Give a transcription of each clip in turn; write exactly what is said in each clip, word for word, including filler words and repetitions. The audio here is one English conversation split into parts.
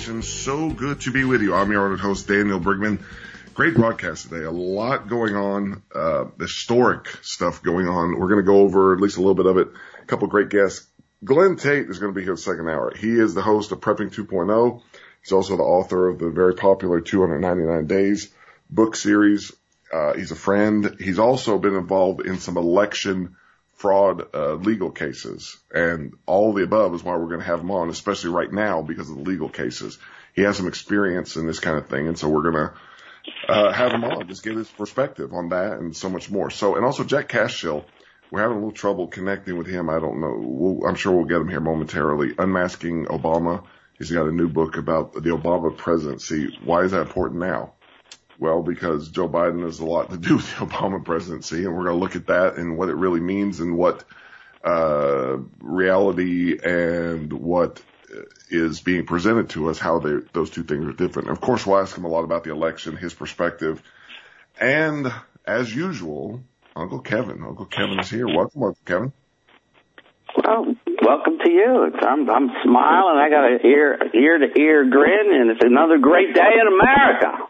Nation. So good to be with you. I'm your honored host, Daniel Brigman. Great broadcast today. A lot going on, uh, historic stuff going on. We're going to go over at least a little bit of it. A couple great guests. Glenn Tate is going to be here the second hour. He is the host of Prepping two point oh. He's also the author of the very popular two hundred ninety-nine Days book series. Uh, he's a friend. He's also been involved in some election fraud uh, legal cases, and all the above is why we're going to have him on, especially right now because of the legal cases. He has some experience in this kind of thing, and so we're going to uh, have him on, just get his perspective on that and so much more. So, and also Jack Cashill, we're having a little trouble connecting with him. I don't know. We'll, I'm sure we'll get him here momentarily. Unmasking Obama. He's got a new book about the Obama presidency. Why is that important now? Well, because Joe Biden has a lot to do with the Obama presidency, and we're going to look at that and what it really means and what uh reality and what is being presented to us, how they, those two things are different. Of course, we'll ask him a lot about the election, his perspective, and as usual, Uncle Kevin. Uncle Kevin is here. Welcome, Uncle Kevin. Well, welcome to you. It's, I'm, I'm smiling. I got an ear, ear to ear grin, and it's another great day in America.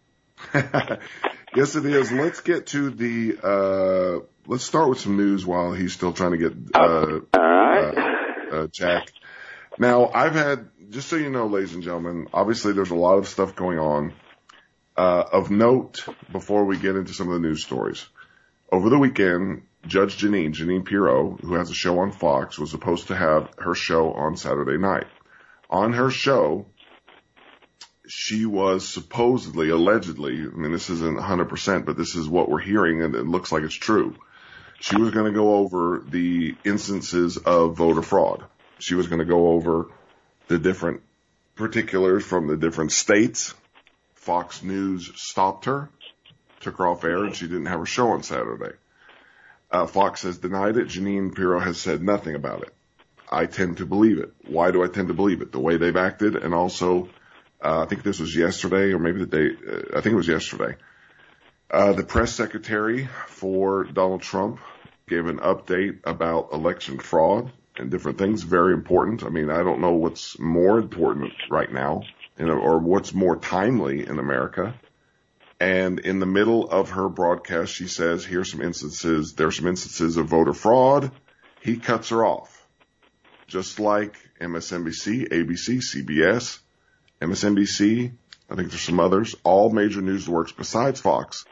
Yes, it is. Let's get to the, uh, let's start with some news while he's still trying to get, uh, All right. uh, uh, Jack. Now, I've had, just so you know, ladies and gentlemen, obviously there's a lot of stuff going on. Uh, of note, before we get into some of the news stories, over the weekend, Judge Jeanine, Jeanine Pirro, who has a show on Fox, was supposed to have her show on Saturday night. On her show, she was supposedly, allegedly, I mean, this isn't one hundred percent, but this is what we're hearing, and it looks like it's true. She was going to go over the instances of voter fraud. She was going to go over the different particulars from the different states. Fox News stopped her, took her off air, and she didn't have her show on Saturday. Uh, Fox has denied it. Jeanine Pirro has said nothing about it. I tend to believe it. Why do I tend to believe it? The way they've acted, and also Uh, I think this was yesterday, or maybe the day, uh, I think it was yesterday. Uh, the press secretary for Donald Trump gave an update about election fraud and different things. Very important. I mean, I don't know what's more important right now, you know, or what's more timely in America. And in the middle of her broadcast, she says, here's some instances, there's some instances of voter fraud. He cuts her off. Just like M S N B C, A B C, C B S, M S N B C, I think there's some others, all major news networks besides Fox,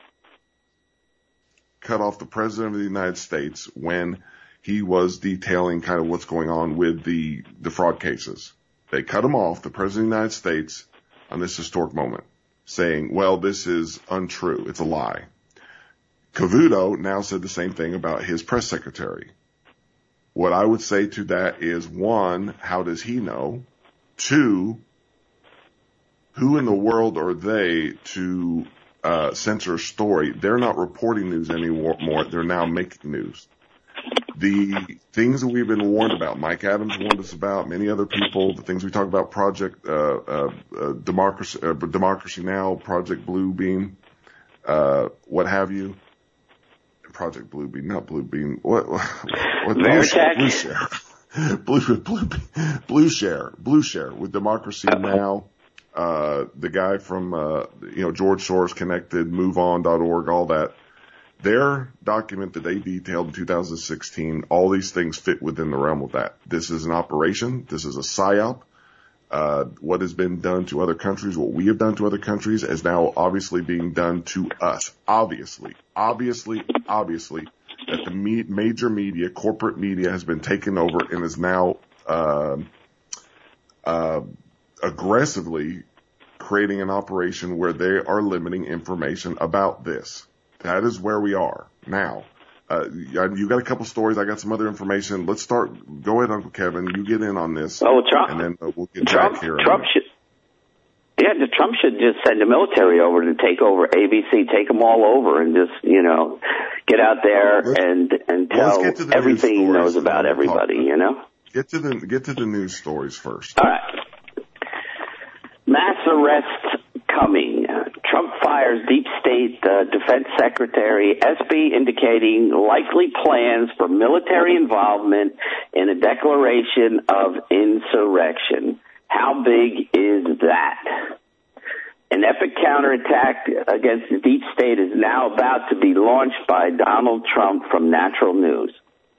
cut off the President of the United States when he was detailing kind of what's going on with the, the fraud cases. They cut him off, the President of the United States, on this historic moment, saying, well, this is untrue. It's a lie. Cavuto now said the same thing about his press secretary. What I would say to that is, one, how does he know? Two, who in the world are they to uh censor a story? They're not reporting news anymore. They're now making news. The things that we've been warned about, Mike Adams warned us about, many other people, the things we talk about, Project uh, uh, uh Democracy, uh, Democracy Now!, Project Bluebeam, uh, what have you. Project Bluebeam, not Bluebeam. What? What? what Blue Share. Blue Share. Blue, Blue, Blue Share. Blue Share with Democracy Now!. Uh, the guy from, uh, you know, George Soros Connected, move on dot org, all that. Their document that they detailed in two thousand sixteen, all these things fit within the realm of that. This is an operation. This is a psyop. Uh, what has been done to other countries, what we have done to other countries is now obviously being done to us. Obviously, obviously, obviously that the me- major media, corporate media has been taken over and is now, uh, uh, aggressively creating an operation where they are limiting information about this. That is where we are now. Uh, you got a couple stories. I got some other information. Let's start. Go ahead, Uncle Kevin. You get in on this. Oh, Trump. And then uh, we'll get Trump, back here. Trump should, yeah, the Trump should just send the military over to take over A B C, take them all over and just, you know, get out there let's, and, and tell everything he knows about everybody, you know? Get to the, get to the news stories first. All right. Mass arrests coming. Trump fires deep state uh, defense secretary, S B indicating likely plans for military involvement in a declaration of insurrection. How big is that? An epic counterattack against the deep state is now about to be launched by Donald Trump from Natural News.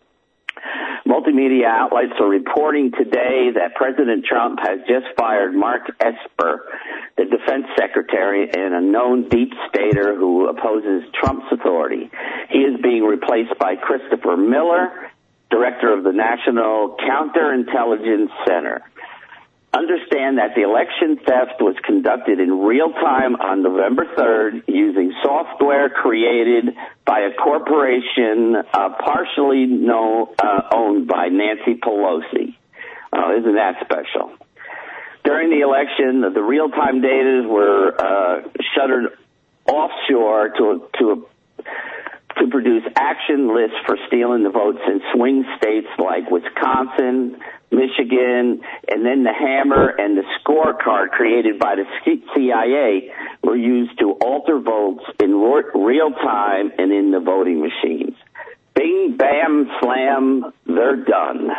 Multimedia outlets are reporting today that President Trump has just fired Mark Esper, the defense secretary and a known deep stater who opposes Trump's authority. He is being replaced by Christopher Miller, director of the National Counterintelligence Center. Understand that the election theft was conducted in real time on November third using software created by a corporation uh, partially know, uh, owned by Nancy Pelosi. Uh, isn't that special? During the election, the real-time data were uh, shuttered offshore to to a to produce action lists for stealing the votes in swing states like Wisconsin, Michigan, and then the hammer and the scorecard created by the C I A were used to alter votes in real time and in the voting machines. Bing, bam, slam, they're done.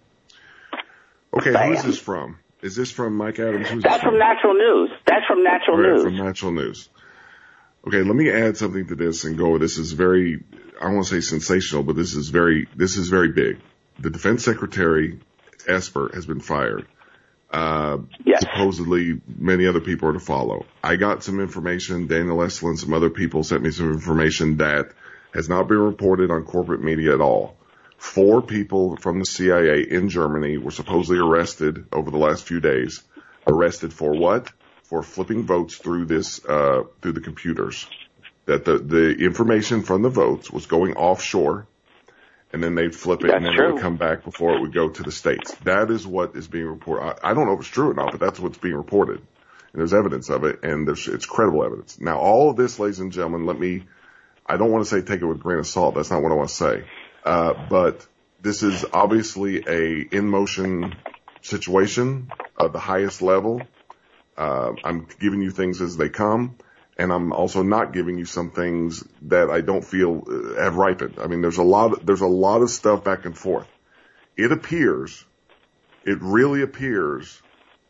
Okay, bam. Who's this from? Is this from Mike Adams? Who's That's from? from Natural News. That's from Natural right, News. From Natural News. Okay, let me add something to this and go. This is very, I won't say sensational, but this is very, this is very big. The defense secretary, Esper, has been fired. Uh, yes. Supposedly many other people are to follow. I got some information, Daniel Esselin, some other people sent me some information that has not been reported on corporate media at all. Four people from the C I A in Germany were supposedly arrested over the last few days. Arrested for what? For flipping votes through this, uh, through the computers. That the, the information from the votes was going offshore, and then they'd flip it, that's and then true. it would come back before it would go to the states. That is what is being reported. I, I don't know if it's true or not, but that's what's being reported. And there's evidence of it, and there's, it's credible evidence. Now, all of this, ladies and gentlemen, let me, I don't want to say take it with a grain of salt. That's not what I want to say. Uh, but this is obviously a in-motion situation of the highest level. Uh, I'm giving you things as they come, and I'm also not giving you some things that I don't feel uh, have ripened. I mean, there's a lot, of, there's a lot of stuff back and forth. It appears, it really appears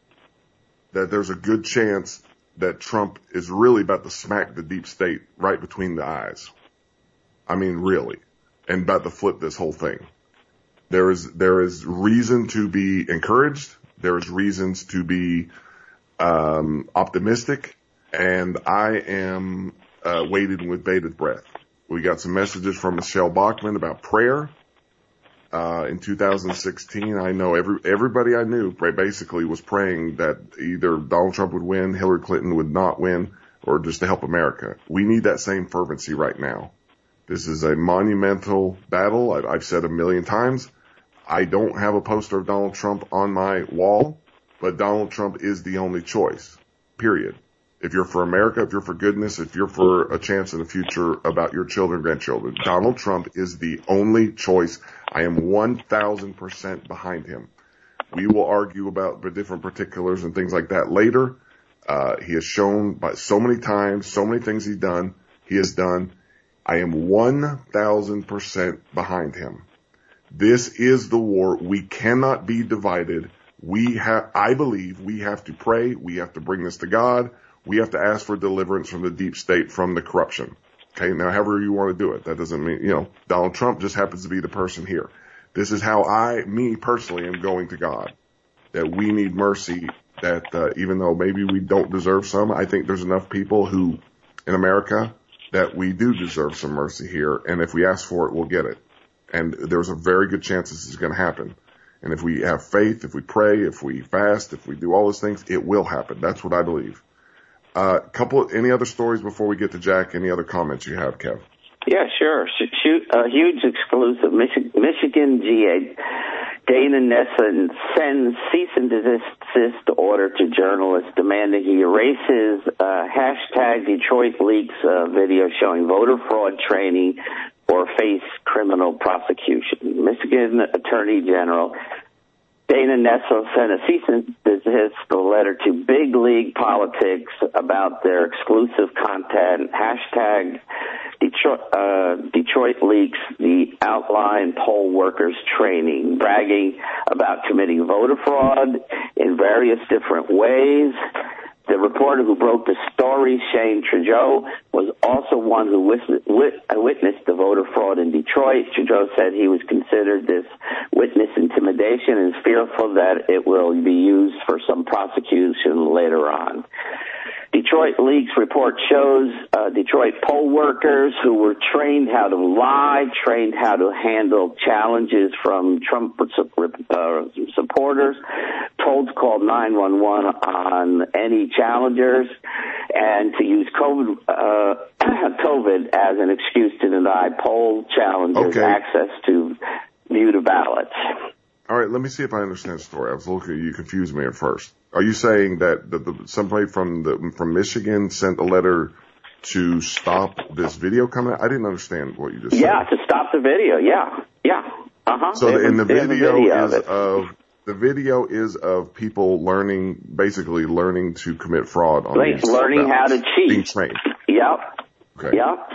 that there's a good chance that Trump is really about to smack the deep state right between the eyes. I mean, really, and about to flip this whole thing. There is, there is reason to be encouraged. There is reasons to be Um, optimistic, and I am uh, waiting with bated breath. We got some messages from Michelle Bachmann about prayer. Uh, in two thousand sixteen, I know every everybody I knew basically was praying that either Donald Trump would win, Hillary Clinton would not win, or just to help America. We need that same fervency right now. This is a monumental battle. I, I've said a million times. I don't have a poster of Donald Trump on my wall. But Donald Trump is the only choice, period. If you're for America, if you're for goodness, if you're for a chance in the future about your children, grandchildren, Donald Trump is the only choice. I am one thousand percent behind him. We will argue about the different particulars and things like that later. Uh, he has shown by so many times, so many things he's done, he has done. I am one thousand percent behind him. This is the war. We cannot be divided. We have, I believe we have to pray. We have to bring this to God. We have to ask for deliverance from the deep state, from the corruption. Okay. Now, however you want to do it, that doesn't mean, you know, Donald Trump just happens to be the person here. This is how I, me personally, am going to God, that we need mercy, that, uh, even though maybe we don't deserve some, I think there's enough people who in America that we do deserve some mercy here. And if we ask for it, we'll get it. And there's a very good chance this is going to happen. And if we have faith, if we pray, if we fast, if we do all those things, it will happen. That's what I believe. Uh, couple, any other stories before we get to Jack? Any other comments you have, Kev? Yeah, sure. Shoot, a huge exclusive. Mich- Michigan G A Dana Nessa sends cease and desist order to journalists demanding he erases uh, hashtag Detroit Leaks uh, video showing voter fraud training or face criminal prosecution. Michigan Attorney General Dana Nessel sent a cease and desist letter to Big League Politics about their exclusive content. Hashtag Detroit, uh, Detroit leaks the outline poll workers training, bragging about committing voter fraud in various different ways. The reporter who broke the story, Shane Trudeau, was also one who witnessed the voter fraud in Detroit. Trudeau said he was considered this witness intimidation and is fearful that it will be used for some prosecution later on. Detroit Leaks report shows uh, Detroit poll workers who were trained how to lie, trained how to handle challenges from Trump uh, supporters, told to call nine one one on any challengers, and to use COVID, uh, COVID as an excuse to deny poll challengers okay. access to view the ballots. All right, let me see if I understand the story. I was looking at you, confused me at first. Are you saying that the, the, somebody from the from Michigan sent a letter to stop this video coming out? I didn't understand what you just said. Yeah, to stop the video. Yeah, yeah. Uh huh. So the, and the video, video is of, of the video is of people learning, basically learning to commit fraud on like these learning ballots, how to cheat. being trained. Yep. Okay. Yep.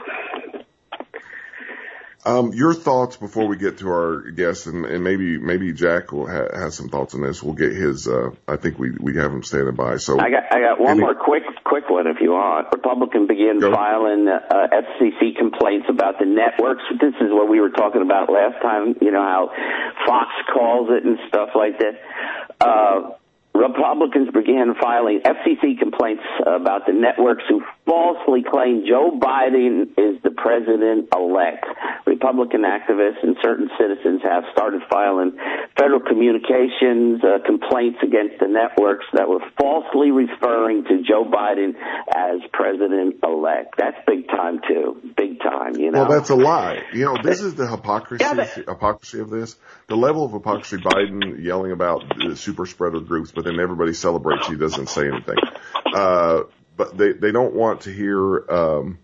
Um, your thoughts before we get to our guest, and, and maybe maybe Jack will ha- has some thoughts on this. We'll get his. Uh, I think we we have him standing by. So I got I got one any, more quick quick one if you want. Republicans began go. filing uh, F C C complaints about the networks. This is what we were talking about last time. You know how Fox calls it and stuff like that. Uh, Republicans began filing F C C complaints about the networks who falsely claim Joe Biden is the president-elect. Republican activists and certain citizens have started filing federal communications uh, complaints against the networks that were falsely referring to Joe Biden as president-elect. That's big time, too. Big time, you know. Well, that's a lie. You know, this is the hypocrisy, yeah, but, hypocrisy of this. The level of hypocrisy, Biden yelling about the super spreader groups, but then everybody celebrates. He doesn't say anything. Uh, but they, they don't want to hear, um,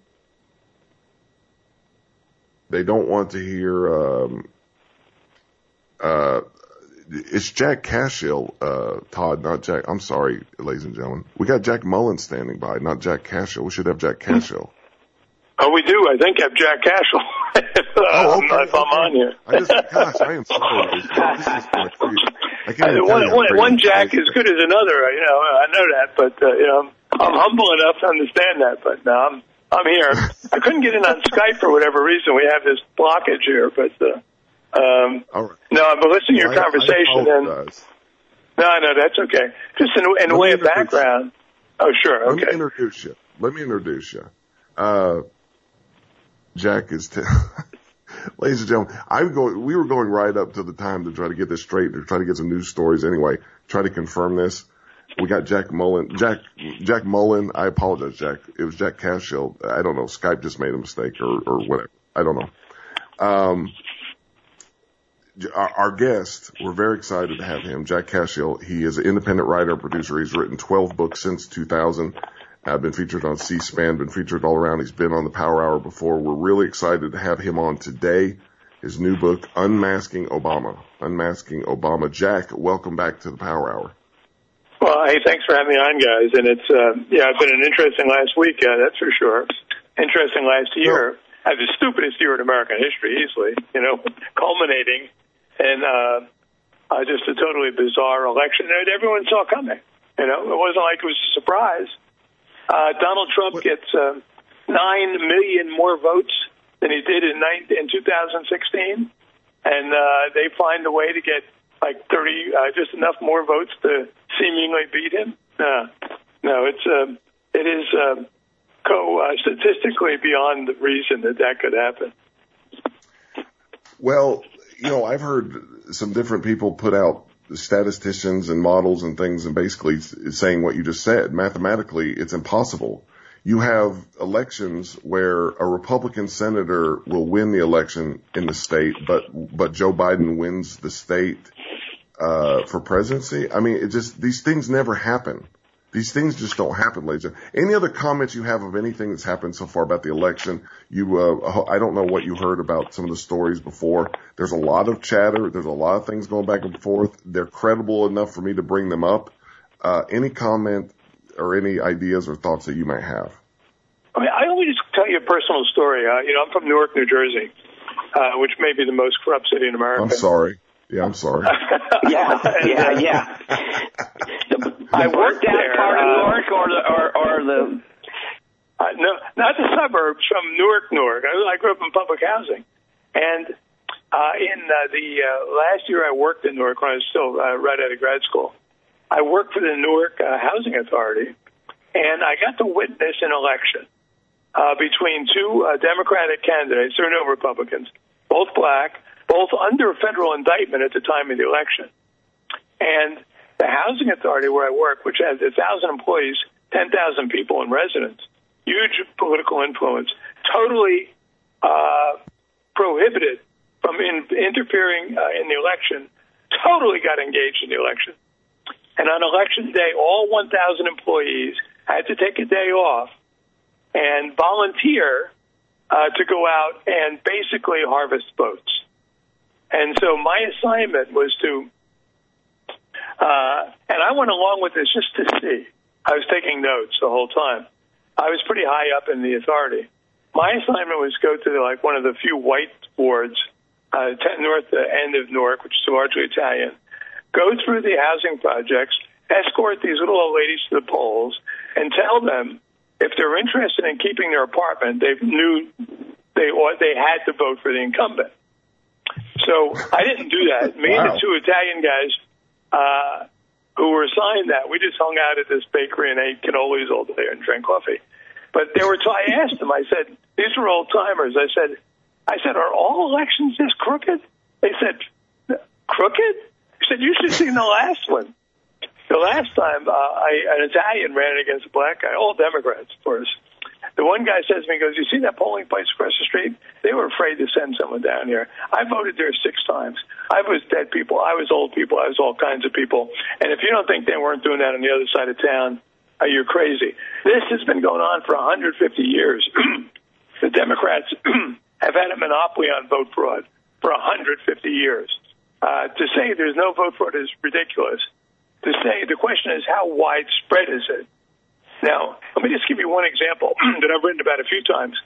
they don't want to hear, um, uh, it's Jack Cashill, uh, Todd, not Jack. I'm sorry, ladies and gentlemen. We got Jack Mullen standing by, not Jack Cashill. We should have Jack Cashill. Oh, we do. I think have Jack Cashill. Oh, okay. um, if I'm on here. I just, gosh, I am sorry. This is like, I can't even one, tell you one, one Jack is good as another. You know, I know that, but uh, you know, I'm humble enough to understand that. But no, I'm I'm here. I couldn't get in on Skype for whatever reason. We have this blockage here, but uh, um, All right. no, I've been listening to your well, conversation, I, I and no, no, that's okay. Just in, in a way of background. You. Oh, sure, okay. Let me introduce you. Let me introduce you. Uh, Jack is. T- Ladies and gentlemen, I'm going, we were going right up to the time to try to get this straight, to try to get some news stories anyway, try to confirm this. We got Jack Mullen, Jack, Jack Mullen. I apologize, Jack. It was Jack Cashill. I don't know. Skype just made a mistake or, or whatever. I don't know. Um, our, our guest, we're very excited to have him, Jack Cashill. He is an independent writer and producer. He's written twelve books since two thousand. Uh, been featured on C-SPAN, been featured all around. He's been on the Power Hour before. We're really excited to have him on today. His new book, Unmasking Obama. Unmasking Obama. Jack, welcome back to the Power Hour. Well, hey, thanks for having me on, guys. And it's, uh, yeah, it's been an interesting last week, uh, that's for sure. Interesting last year. I have the stupidest year in American history, easily, you know, culminating in uh, uh, just a totally bizarre election that everyone saw coming. You know, it wasn't like it was a surprise. Uh, Donald Trump what? gets uh, nine million more votes than he did in, nine, in two thousand sixteen, and uh, they find a way to get like thirty, uh, just enough more votes to seemingly beat him. No, no, it's uh, it is uh, co uh, statistically beyond the reason that that could happen. Well, you know, I've heard some different people put out statisticians and models and things and basically saying what you just said. Mathematically, it's impossible. You have elections where a Republican senator will win the election in the state, but, but Joe Biden wins the state, uh, for presidency. I mean, it just, these things never happen. These things just don't happen, ladies. Any other comments you have of anything that's happened so far about the election? You, uh, I don't know what you heard about some of the stories before. There's a lot of chatter. There's a lot of things going back and forth. They're credible enough for me to bring them up. Uh, any comment or any ideas or thoughts that you might have? I mean, I only just tell you a personal story. Uh, you know, I'm from Newark, New Jersey, uh, which may be the most corrupt city in America. I'm sorry. Yeah, I'm sorry. yeah, yeah, yeah. I worked out there, part of uh, Newark or the, or, or the... Uh, no, not the suburbs, from Newark, Newark. I, I grew up in public housing. And uh, in uh, the uh, last year I worked in Newark when I was still uh, right out of grad school, I worked for the Newark uh, Housing Authority, and I got to witness an election uh, between two uh, Democratic candidates. There were no Republicans, both black, both under federal indictment at the time of the election. And the housing authority where I work, which has a thousand employees, ten thousand people and residents, huge political influence, totally uh, prohibited from in, interfering uh, in the election, totally got engaged in the election. And on election day, all one thousand employees had to take a day off and volunteer uh, to go out and basically harvest votes. And so my assignment was to Uh, and I went along with this just to see. I was taking notes the whole time. I was pretty high up in the authority. My assignment was to go to the, like one of the few white wards, uh, north uh, end of Newark, which is largely Italian, go through the housing projects, escort these little old ladies to the polls, and tell them if they're interested in keeping their apartment, they knew they or they had to vote for the incumbent. So I didn't do that. Me wow. and the two Italian guys Uh, who were assigned that. We just hung out at this bakery and ate cannolis all day and drank coffee. But they were. T- I asked them. I said, "These are old timers." I said, "I said, are all elections this crooked?" They said, "Crooked?" I said, "You should have seen the last one. The last time uh, I, an Italian ran against a black guy, all Democrats, of course." The one guy says to me, he goes, "You see that polling place across the street? They were afraid to send someone down here. I voted there six times. I was dead people. I was old people. I was all kinds of people. And if you don't think they weren't doing that on the other side of town, uh, you're crazy." This has been going on for one hundred fifty years. The Democrats have had a monopoly on vote fraud for one hundred fifty years. Uh, to say there's no vote fraud is ridiculous. To say, the question is, how widespread is it? Now, let me just give you one example that I've written about a few times.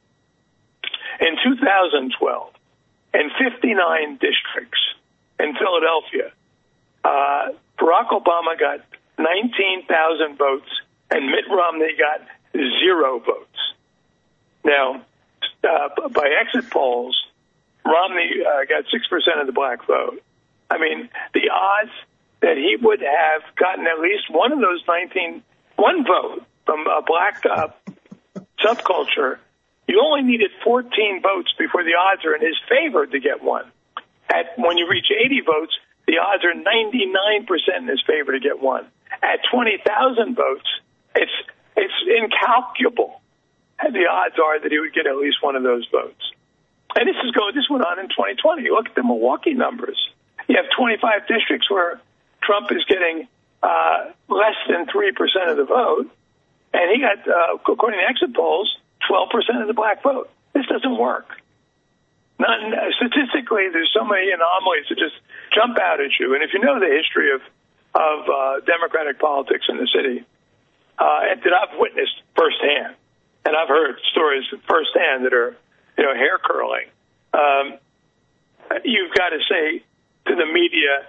In two thousand twelve, in fifty-nine districts in Philadelphia, uh, Barack Obama got nineteen thousand votes and Mitt Romney got zero votes. Now, uh, by exit polls, Romney uh, got six percent of the black vote. I mean, the odds that he would have gotten at least one of those nineteen one vote from a black uh, subculture, you only needed fourteen votes before the odds are in his favor to get one. At when you reach eighty votes, the odds are ninety-nine percent in his favor to get one. At twenty thousand votes, it's it's incalculable. And the odds are that he would get at least one of those votes. And this is going. This went on in twenty twenty. Look at the Milwaukee numbers. You have twenty-five districts where Trump is getting Uh, less than three percent of the vote, and he got, uh, according to exit polls, twelve percent of the black vote. This doesn't work. Not, uh, statistically, there's so many anomalies that just jump out at you. And if you know the history of of uh, Democratic politics in the city, uh, and that I've witnessed firsthand, and I've heard stories firsthand that are, you know, hair curling, um, you've got to say to the media,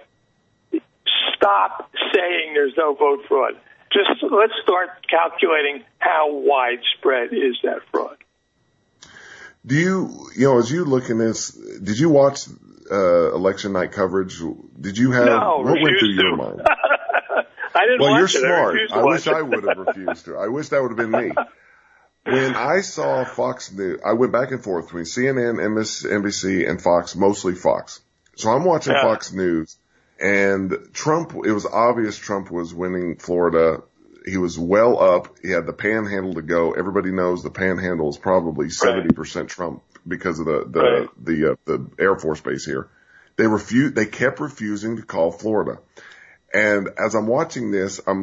stop saying there's no vote fraud. Just let's start calculating how widespread is that fraud. Do you, you know, as you look in this, did you watch uh, election night coverage? Did you have, no, what went through to. your mind? I didn't well, watch you're it. smart. I, I wish it. I would have refused to. I wish that would have been me. When I saw Fox News, I went back and forth between C N N, N B C, and Fox, mostly Fox. So I'm watching yeah. Fox News. And Trump, it was obvious Trump was winning Florida. He was well up. He had the panhandle to go. Everybody knows the panhandle is probably seventy percent right. Trump because of the, the, right. the, uh, the Air Force base here. They refused, they kept refusing to call Florida. And as I'm watching this, I'm,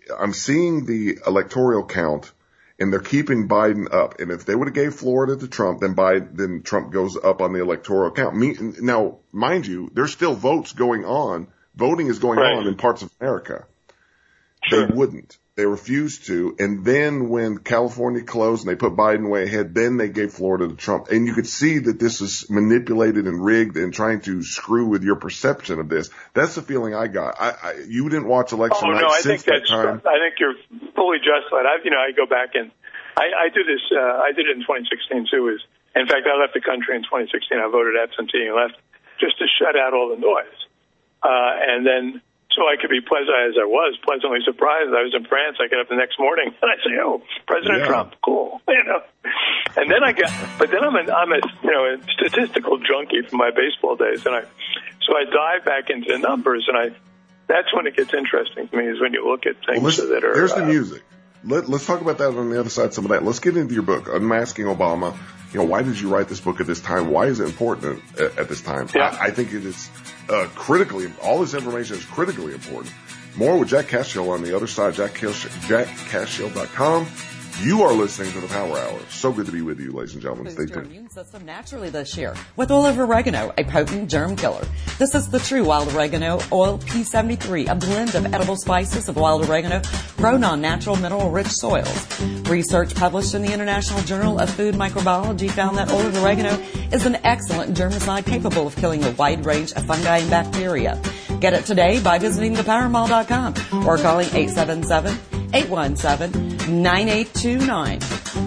I'm seeing the electoral count, and they're keeping Biden up. And if they would have gave Florida to Trump, then Biden, then Trump goes up on the electoral count. Me, now, mind you, there's still votes going on. Voting is going right. on in parts of America. Sure. They wouldn't. They refused to. And then when California closed and they put Biden way ahead, then they gave Florida to Trump. And you could see that this is manipulated and rigged and trying to screw with your perception of this. That's the feeling I got. I, I you didn't watch election oh, night no, I since think that's, that time. I think you're fully justified. I, you know, I go back and I, I do this, uh, I did it in twenty sixteen too. Is, in fact, I left the country in twenty sixteen. I voted absentee and left just to shut out all the noise. Uh, and then, so I could be pleasant as I was, pleasantly surprised. I was in France. I get up the next morning and I say, "Oh, President yeah. Trump, cool," you know. And then I got, but then I'm a, I'm a, you know, a statistical junkie from my baseball days, and I, so I dive back into the numbers, and I, that's when it gets interesting to me is when you look at things well, that are. There's the uh, music. Let, let's talk about that on the other side. Some of that. Let's get into your book, Unmasking Obama. You know, why did you write this book at this time? Why is it important at, at this time? Yeah. I, I think it is uh, critically, all this information is critically important. More with Jack Cashill on the other side, jack cashill dot com. You are listening to the Power Hour. So good to be with you, ladies and gentlemen. Stay tuned. Boost your immune system naturally this year with oil of oregano, a potent germ killer. This is the true wild oregano oil P seventy-three, a blend of edible spices of wild oregano grown on natural mineral-rich soils. Research published in the International Journal of Food Microbiology found that oil of oregano is an excellent germicide capable of killing a wide range of fungi and bacteria. Get it today by visiting the power mall dot com or calling eight seven seven, eight one seven, nine eight two nine.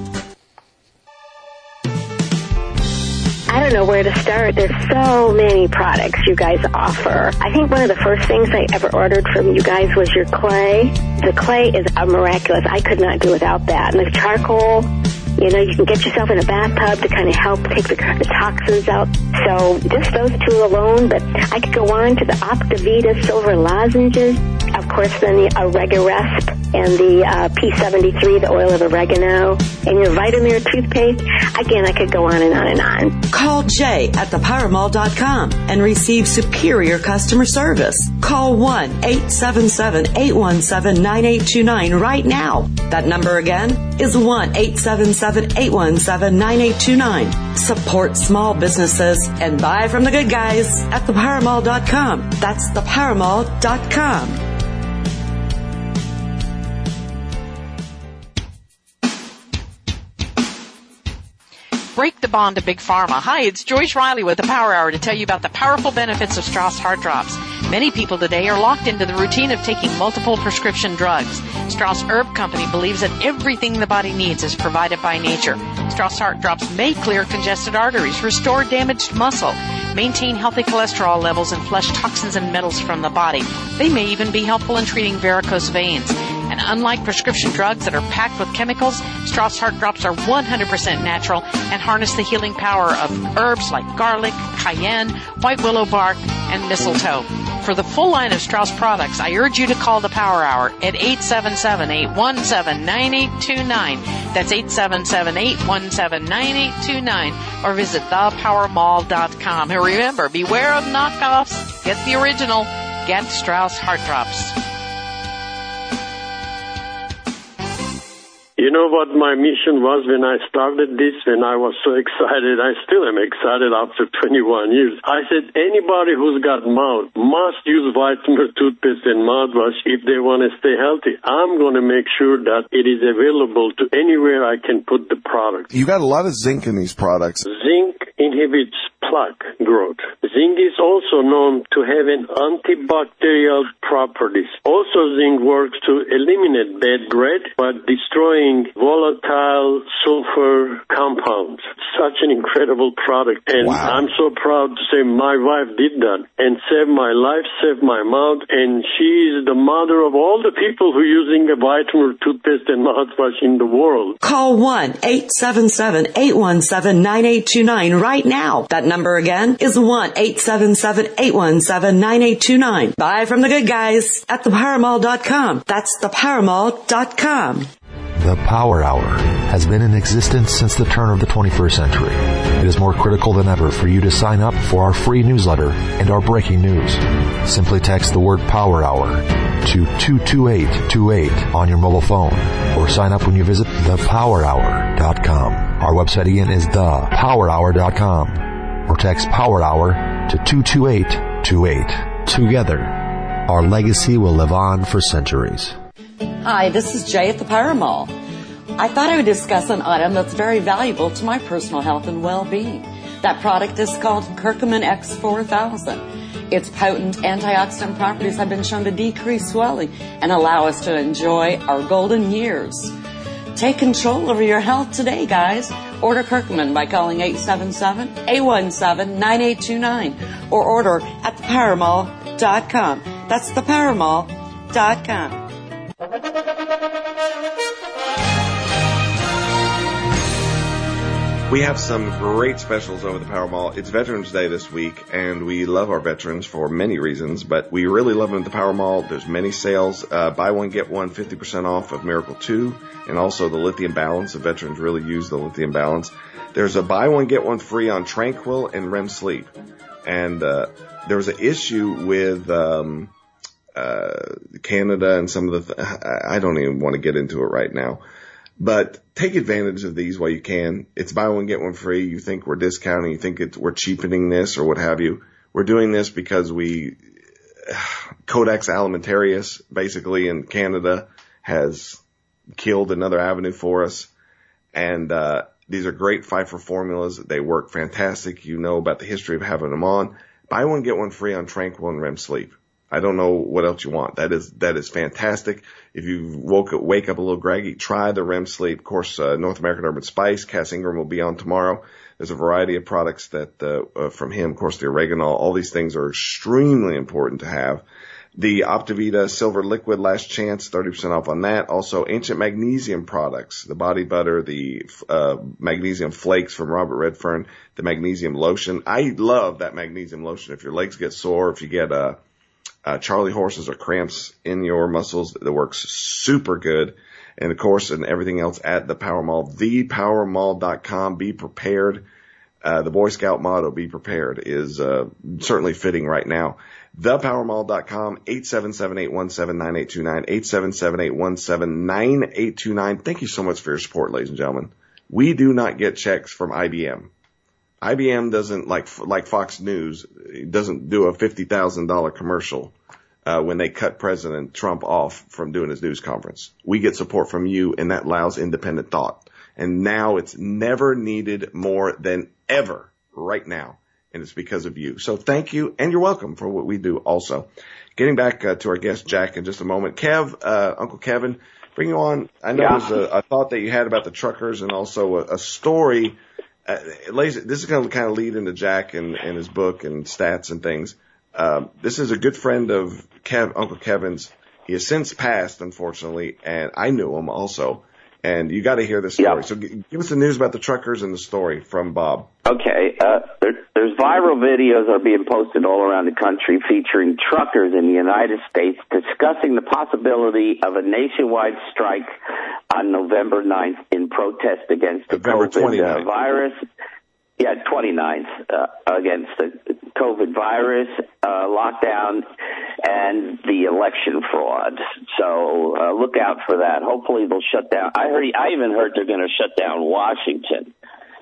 I don't know where to start. There's so many products you guys offer. I think one of the first things I ever ordered from you guys was your clay. The clay is a miraculous. I could not do without that. And the charcoal, you know, you can get yourself in a bathtub to kind of help take the, the toxins out. So just those two alone, but I could go on to the Optivita silver lozenges. Of course, then the Oregaresp and the uh, P seventy-three, the oil of oregano, and your Vitamir toothpaste. Again, I could go on and on and on. Call Jay at the power mall dot com and receive superior customer service. Call one eight seven seven, eight one seven, nine eight two nine right now. That number again is one eight seven seven, eight one seven, nine eight two nine. Support small businesses and buy from the good guys at the power mall dot com. That's the power mall dot com. Break the bond to Big Pharma. Hi, it's Joyce Riley with the Power Hour to tell you about the powerful benefits of Strauss Heart Drops. Many people today are locked into the routine of taking multiple prescription drugs. Strauss Herb Company believes that everything the body needs is provided by nature. Strauss Heart Drops may clear congested arteries, restore damaged muscle, maintain healthy cholesterol levels, and flush toxins and metals from the body. They may even be helpful in treating varicose veins. And unlike prescription drugs that are packed with chemicals, Strauss Heart Drops are one hundred percent natural and harness the healing power of herbs like garlic, cayenne, white willow bark, and mistletoe. For the full line of Strauss products, I urge you to call the Power Hour at eight seven seven, eight one seven, nine eight two nine. That's eight seven seven, eight one seven, nine eight two nine. Or visit the power mall dot com. And remember, beware of knockoffs. Get the original. Get Strauss Heart Drops. You know what my mission was when I started this, when I was so excited? I still am excited after twenty-one years. I said anybody who's got mouth must use Vitamin toothpaste and mouthwash if they want to stay healthy. I'm going to make sure that it is available to anywhere I can put the product. You got a lot of zinc in these products. Zinc inhibits plaque growth. Zinc is also known to have an antibacterial properties. Also, zinc works to eliminate bad breath by destroying volatile sulfur compounds. Such an incredible product. And wow. I'm so proud to say my wife did that and saved my life, saved my mouth, and she is the mother of all the people who are using the Vitamin toothpaste and mouthwash in the world. Call one eight seven seven, eight one seven, nine eight two nine right now. That number again is one eight seven seven, eight one seven, nine eight two nine. Buy from the good guys at the power mall dot com. That's the power mall dot com. The Power Hour has been in existence since the turn of the twenty-first century. It is more critical than ever for you to sign up for our free newsletter and our breaking news. Simply text the word Power Hour to two two eight two eight on your mobile phone, or sign up when you visit the power hour dot com. Our website again is the power hour dot com, or text Power Hour to two two eight two eight. Together, our legacy will live on for centuries. Hi, this is Jay at the Power Mall. I thought I would discuss an item that's very valuable to my personal health and well-being. That product is called Curcumin X four thousand. Its potent antioxidant properties have been shown to decrease swelling and allow us to enjoy our golden years. Take control over your health today, guys. Order Curcumin by calling eight seven seven, eight one seven, nine eight two nine or order at the power mall dot com. That's the power mall dot com. We have some great specials over the Power Mall. It's Veterans Day this week, and we love our veterans for many reasons, but we really love them at the Power Mall. There's many sales. Uh, buy one, get one, fifty percent off of Miracle two, and also the Lithium Balance. The veterans really use the Lithium Balance. There's a buy one, get one free on Tranquil and R E M Sleep. And uh, there was an issue with um, uh, Canada and some of the th- I don't even want to get into it right now. But take advantage of these while you can. It's buy one, get one free. You think we're discounting, you think it's, we're cheapening this or what have you. We're doing this because we, Codex Alimentarius, basically in Canada, has killed another avenue for us. And, uh, these are great Pfeiffer formulas. They work fantastic. You know about the history of having them on. Buy one, get one free on Tranquil and R E M Sleep. I don't know what else you want. That is, that is fantastic. If you woke up, wake up a little groggy, try the R E M Sleep. Of course, uh, North American Urban Spice, Cass Ingram will be on tomorrow. There's a variety of products that, uh, uh, from him, of course, the oregano, all these things are extremely important to have. The Optivita Silver Liquid Last Chance, thirty percent off on that. Also, Ancient Magnesium products, the body butter, the, uh, magnesium flakes from Robert Redfern, the magnesium lotion. I love that magnesium lotion. If your legs get sore, if you get, uh, Uh, Charlie horses or cramps in your muscles, that works super good. And of course, and everything else at the Power Mall, the power mall dot com. Be prepared. Uh, the Boy Scout motto, be prepared, is, uh, certainly fitting right now. the power mall dot com, eight seven seven, eight one seven, nine eight two nine, eight seven seven, eight one seven, nine eight two nine. Thank you so much for your support, ladies and gentlemen. We do not get checks from I B M. I B M doesn't, like like Fox News, doesn't do a fifty thousand dollars commercial uh, when they cut President Trump off from doing his news conference. We get support from you, and that allows independent thought. And now it's never needed more than ever right now, and it's because of you. So thank you, and you're welcome for what we do also. Getting back uh, to our guest, Jack, in just a moment. Kev, uh, Uncle Kevin, bring you on. I know yeah. there's a, a thought that you had about the truckers and also a, a story. Uh, this is going to kind of lead into Jack and, and his book and stats and things. Um, this is a good friend of Kev, Uncle Kevin's. He has since passed, unfortunately, and I knew him also. And you got to hear this story. Yep. So g- give us the news about the truckers and the story from Bob. Okay. Uh, there, there's viral videos that are being posted all around the country featuring truckers in the United States discussing the possibility of a nationwide strike on November ninth in protest against the COVID uh, virus. Yeah, twenty-ninth, uh, against the COVID virus, uh, lockdown, and the election fraud. So, uh, look out for that. Hopefully they'll shut down. I heard, I even heard they're going to shut down Washington.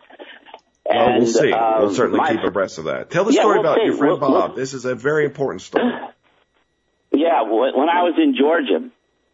And, well, we'll see. Um, we'll certainly my, keep abreast of that. Tell the yeah, story we'll about see. your friend we'll, Bob. We'll, this is a very important story. Yeah, when I was in Georgia,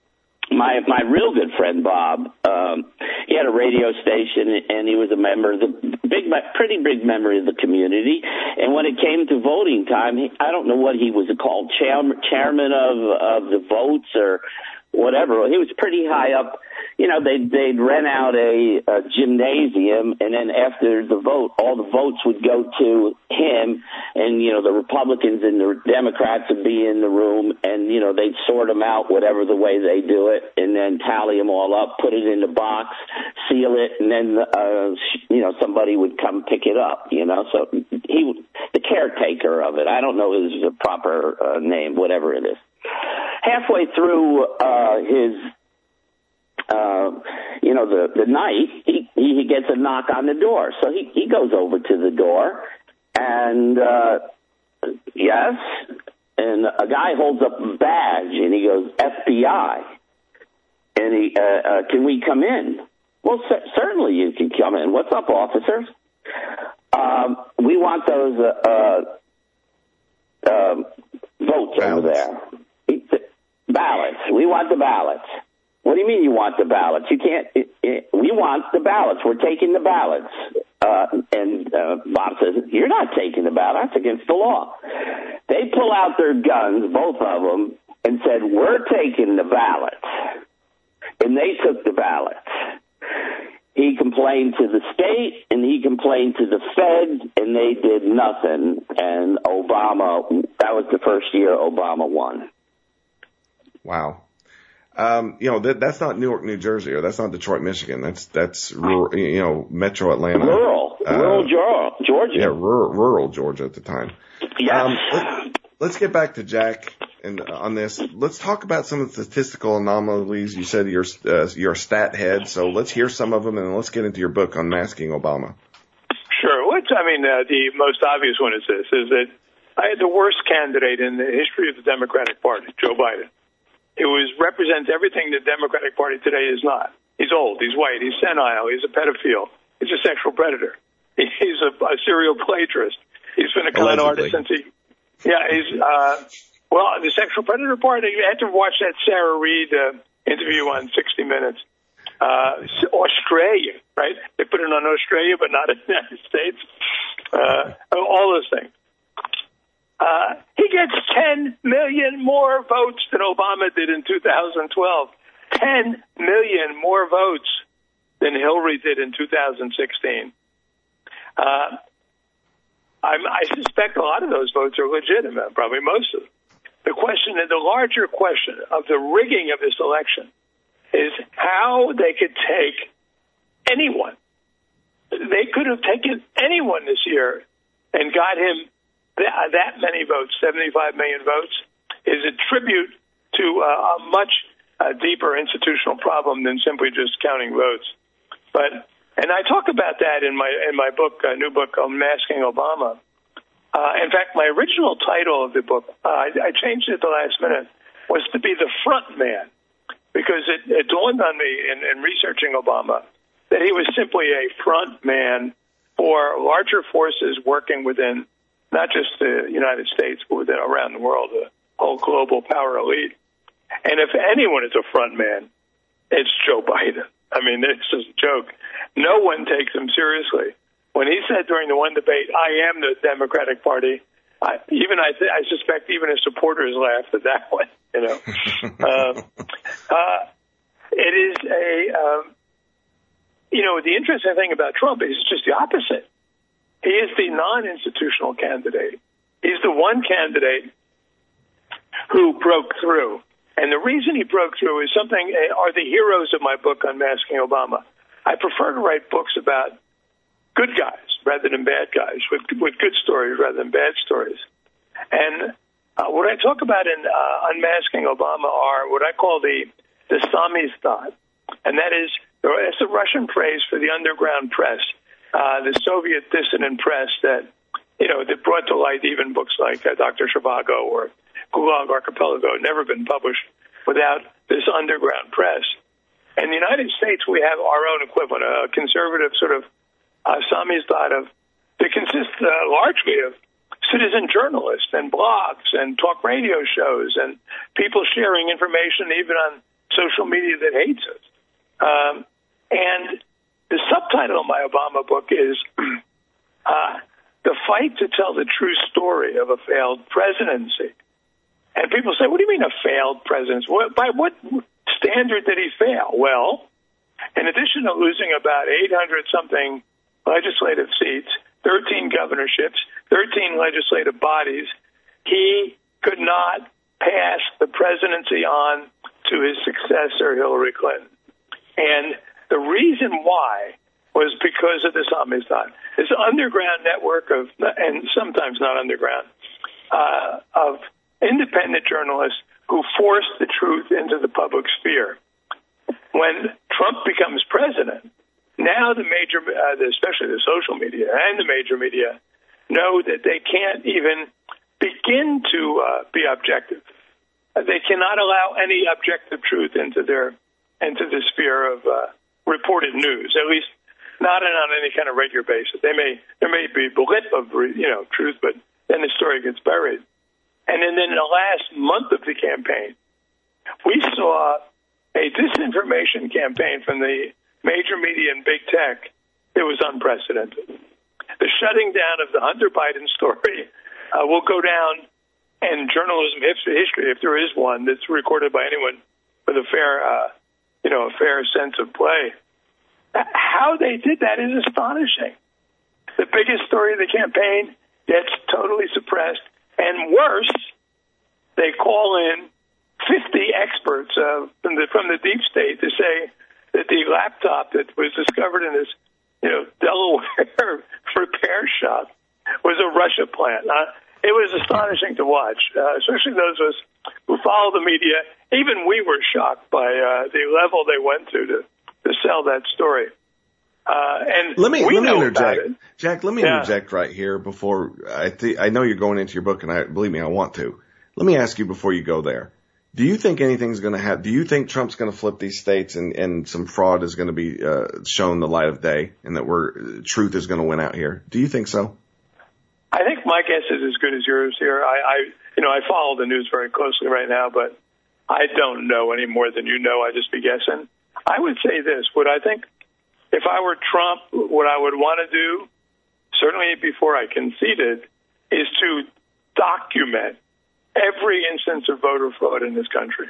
My my real good friend Bob, um, he had a radio station and he was a member of the big, pretty big member of the community. And when it came to voting time, he, I don't know what he was called, chair, chairman of of the votes or whatever. He was pretty high up. You know, they'd, they'd rent out a, a gymnasium, and then after the vote, all the votes would go to him, and, you know, the Republicans and the Democrats would be in the room, and, you know, they'd sort them out whatever the way they do it, and then tally them all up, put it in the box, seal it, and then, uh, you know, somebody would come pick it up, you know. So he, the caretaker of it, I don't know his proper uh, name, whatever it is. Halfway through uh, his... Uh, you know, the, the night, he, he gets a knock on the door. So he, he goes over to the door, and, uh, yes, and a guy holds up a badge, and he goes, F B I. And he, uh, uh, can we come in? Well, c- certainly you can come in. What's up, officers? Um, we want those, uh, uh, um, votes ballots. over there. Ballots. We want the ballots. What do you mean you want the ballots? You can't, it, it, we want the ballots. We're taking the ballots. Uh, and, uh, Bob says, you're not taking the ballot. That's against the law. They pull out their guns, both of them, and said, we're taking the ballots. And they took the ballots. He complained to the state, and he complained to the Fed, and they did nothing. And Obama, that was the first year Obama won. Wow. Um, you know, that, that's not Newark, New Jersey, or that's not Detroit, Michigan. That's, that's rural, you know, metro Atlanta. Rural. Uh, rural Georgia. Yeah, rural, rural Georgia at the time. Yes. Um, let's, let's get back to Jack and uh, on this. Let's talk about some of the statistical anomalies. You said you're, uh, you're a stat head, so let's hear some of them, and let's get into your book, Unmasking Obama. Sure. What's, I mean, uh, the most obvious one is this, is that I had the worst candidate in the history of the Democratic Party, Joe Biden. It was represents everything the Democratic Party today is not. He's old. He's white. He's senile. He's a pedophile. He's a sexual predator. He's a, a serial plagiarist. He's been a con artist since he. Yeah, he's. Uh, well, the sexual predator part. You had to watch that Sarah Reid uh, interview on sixty minutes. Uh, Australia, right? They put it on Australia, but not in the United States. Uh, all those things. Uh, he gets ten million more votes than Obama did in two thousand twelve. ten million more votes than Hillary did in two thousand sixteen. Uh, I'm, I suspect a lot of those votes are legitimate, probably most of them. The question, the larger question of the rigging of this election is how they could take anyone. They could have taken anyone this year and got him That, that many votes, seventy-five million votes, is a tribute to uh, a much uh, deeper institutional problem than simply just counting votes. But and I talk about that in my in my book, uh, new book, Unmasking Obama. Uh, in fact, my original title of the book, uh, I, I changed it at the last minute, was to be the front man, because it, it dawned on me in, in researching Obama that he was simply a front man for larger forces working within not just the United States, but within, around the world, the whole global power elite. And if anyone is a front man, it's Joe Biden. I mean, it's just a joke. No one takes him seriously. When he said during the one debate, I am the Democratic Party, I, even I, th- I suspect even his supporters laughed at that one, you know. uh, uh, it is a, um, you know, the interesting thing about Trump is just the opposite. He is the non-institutional candidate. He's the one candidate who broke through. And the reason he broke through is something, are the heroes of my book, Unmasking Obama. I prefer to write books about good guys rather than bad guys, with, with good stories rather than bad stories. And uh, what I talk about in uh, Unmasking Obama are what I call the, the samizdat. And that is, it's a Russian phrase for the underground press. Uh, the Soviet dissident press that, you know, that brought to light even books like uh, Doctor Zhivago or Gulag Archipelago had never been published without this underground press. In the United States, we have our own equivalent, a conservative sort of uh, samizdat of, that consists uh, largely of citizen journalists and blogs and talk radio shows and people sharing information even on social media that hates us. Um, and the subtitle of my Obama book is uh, The Fight to Tell the True Story of a Failed Presidency. And people say, what do you mean a failed presidency? What, by what standard did he fail? Well, in addition to losing about eight hundred something legislative seats, thirteen governorships, thirteen legislative bodies, he could not pass the presidency on to his successor, Hillary Clinton. And the reason why was because of this samizdat, this underground network of, and sometimes not underground, uh, of independent journalists who forced the truth into the public sphere. when Trump becomes president, now the major, uh, especially the social media and the major media, know that they can't even begin to uh, be objective. Uh, they cannot allow any objective truth into their into the sphere of uh, reported news, at least not on any kind of regular basis. They may there may be a blip of you know truth, but then the story gets buried. And then in the last month of the campaign, we saw a disinformation campaign from the major media and big tech that was unprecedented. The shutting down of the Hunter Biden story uh, will go down in journalism history, if there is one that's recorded by anyone with a fair, uh, you know, a fair sense of play. How they did that is astonishing. The biggest story of the campaign gets totally suppressed, and worse, they call in fifty experts uh, from the from the deep state to say that the laptop that was discovered in this, you know, Delaware repair shop was a Russia plant. Uh, it was astonishing to watch, uh, especially those of us who follow the media. Even we were shocked by uh, the level they went to to, to sell that story. Uh, and let me we let me know interject, about it. Jack. Let me yeah. interject right here before I th- I know you're going into your book, and I believe me, I want to. Let me ask you before you go there. Do you think anything's going to happen? Do you think Trump's going to flip these states and, and some fraud is going to be uh, shown the light of day, and that we're truth is going to win out here? Do you think so? I think my guess is as good as yours here. I, I you know I follow the news very closely right now, but I don't know any more than you know. I just be guessing. I would say this: would I think? If I were Trump, what I would want to do, certainly before I conceded, is to document every instance of voter fraud in this country.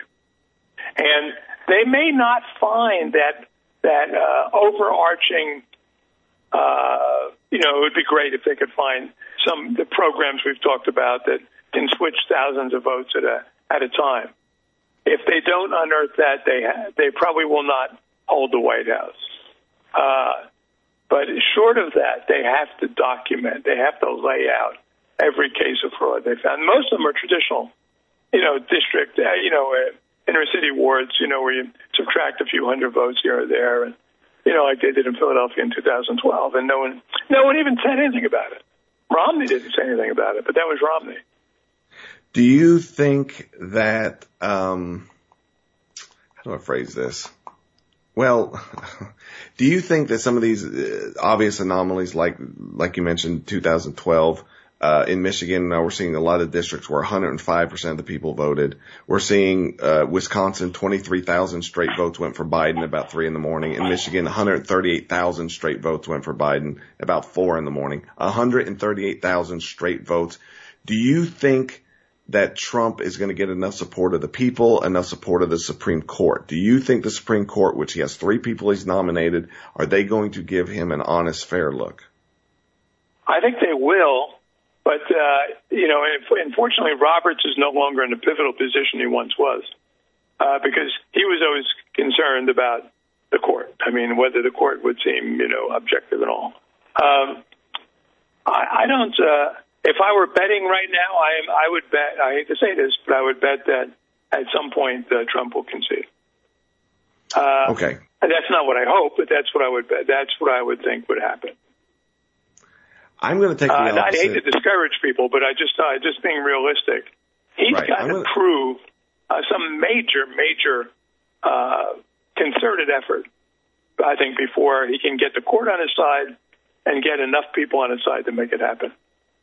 And they may not find that that uh, overarching, uh, you know, it would be great if they could find some the programs we've talked about that can switch thousands of votes at a at a time. If they don't unearth that, they ha- they probably will not hold the White House. Uh, but short of that, they have to document. They have to lay out every case of fraud they found. Most of them are traditional, you know, district, uh, you know, uh, inner city wards, you know, where you subtract a few hundred votes here or there, and you know, like they did in Philadelphia in two thousand twelve, and no one, no one even said anything about it. Romney didn't say anything about it, but that was Romney. Do you think that? Um, how do I phrase this? Well, do you think that some of these uh, obvious anomalies, like like you mentioned, two thousand twelve uh, in Michigan, now we're seeing a lot of districts where one hundred five percent of the people voted. We're seeing uh, Wisconsin, twenty-three thousand straight votes went for Biden about three in the morning. In Michigan, one hundred thirty-eight thousand straight votes went for Biden about four in the morning. one hundred thirty-eight thousand straight votes. Do you think that Trump is going to get enough support of the people, enough support of the Supreme Court? Do you think the Supreme Court, which he has three people he's nominated, are they going to give him an honest, fair look? I think they will, but, uh, you know, unfortunately, Roberts is no longer in the pivotal position he once was, uh, because he was always concerned about the court. I mean, whether the court would seem, you know, objective at all. Um, I, I don't, uh, If I were betting right now, I am. I would bet. I hate to say this, but I would bet that at some point uh, Trump will concede. Uh, okay. And that's not what I hope, but that's what I would bet. That's what I would think would happen. I'm going to take the uh, opposite. I hate to discourage people, but I just, uh, just being realistic, he's right. got I'm to gonna... prove uh, some major, major uh, concerted effort. I think before he can get the court on his side and get enough people on his side to make it happen.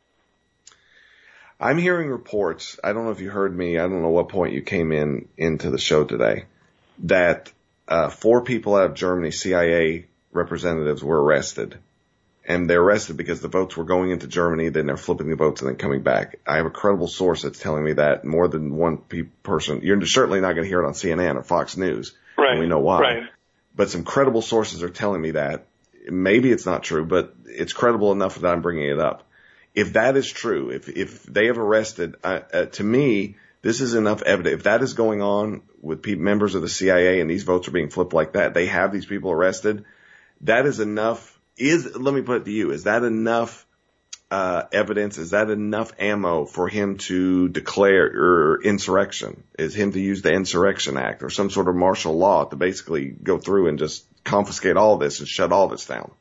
I'm hearing reports, I don't know if you heard me, I don't know what point you came in into the show today, that uh, four people out of Germany, C I A representatives, were arrested. And they're arrested because the votes were going into Germany, then they're flipping the votes and then coming back. I have a credible source that's telling me that more than one pe- person. You're certainly not going to hear it on C N N or Fox News. Right. And we know why. Right. But some credible sources are telling me that. Maybe it's not true, but it's credible enough that I'm bringing it up. If that is true, if if they have arrested, uh, uh, to me, this is enough evidence. If that is going on with pe- members of the C I A and these votes are being flipped like that, they have these people arrested, that is enough. Is let me put it to you, is that enough uh, evidence? Is that enough ammo for him to declare or insurrection? Is him to use the Insurrection Act or some sort of martial law to basically go through and just confiscate all this and shut all this down?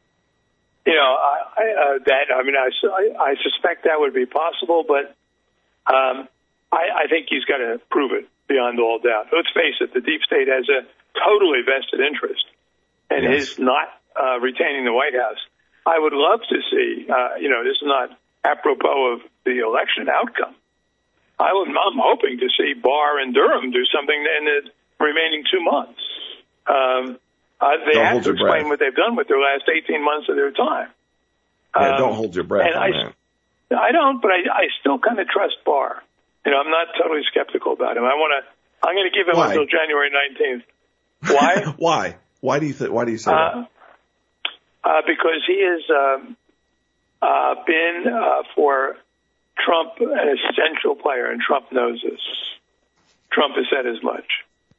You know, I, I, uh, that, I mean, I, I suspect that would be possible, but um, I, I think he's got to prove it beyond all doubt. Let's face it, the deep state has a totally vested interest in Yes. his not uh, retaining the White House. I would love to see, uh, you know, this is not apropos of the election outcome. I would, I'm hoping to see Barr and Durham do something in the remaining two months. Um, uh, they Don't have hold to your explain breath. what they've done with their last eighteen months of their time. Yeah, Um, don't hold your breath and on I, that. I don't, but I, I still kind of trust Barr. You know, I'm not totally skeptical about him. I want to. I'm going to give him Why? until January nineteenth. Why? Why? Why do you th- Why do you say uh, that? uh, because he has um, uh, been uh, for Trump an essential player, and Trump knows this. Trump has said as much.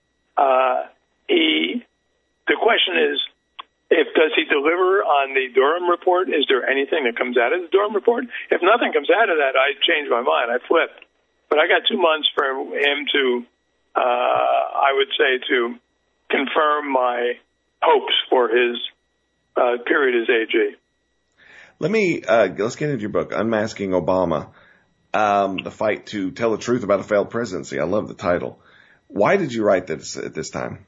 Uh, he. The question is, if does he deliver on the Durham report? Is there anything that comes out of the Durham report? If nothing comes out of that, I change my mind. I flip. But I got two months for him to, uh, I would say, to confirm my hopes for his uh, period as A G. Let me uh, let's get into your book, Unmasking Obama, um, the fight to tell the truth about a failed presidency. I love the title. Why did you write this at this time?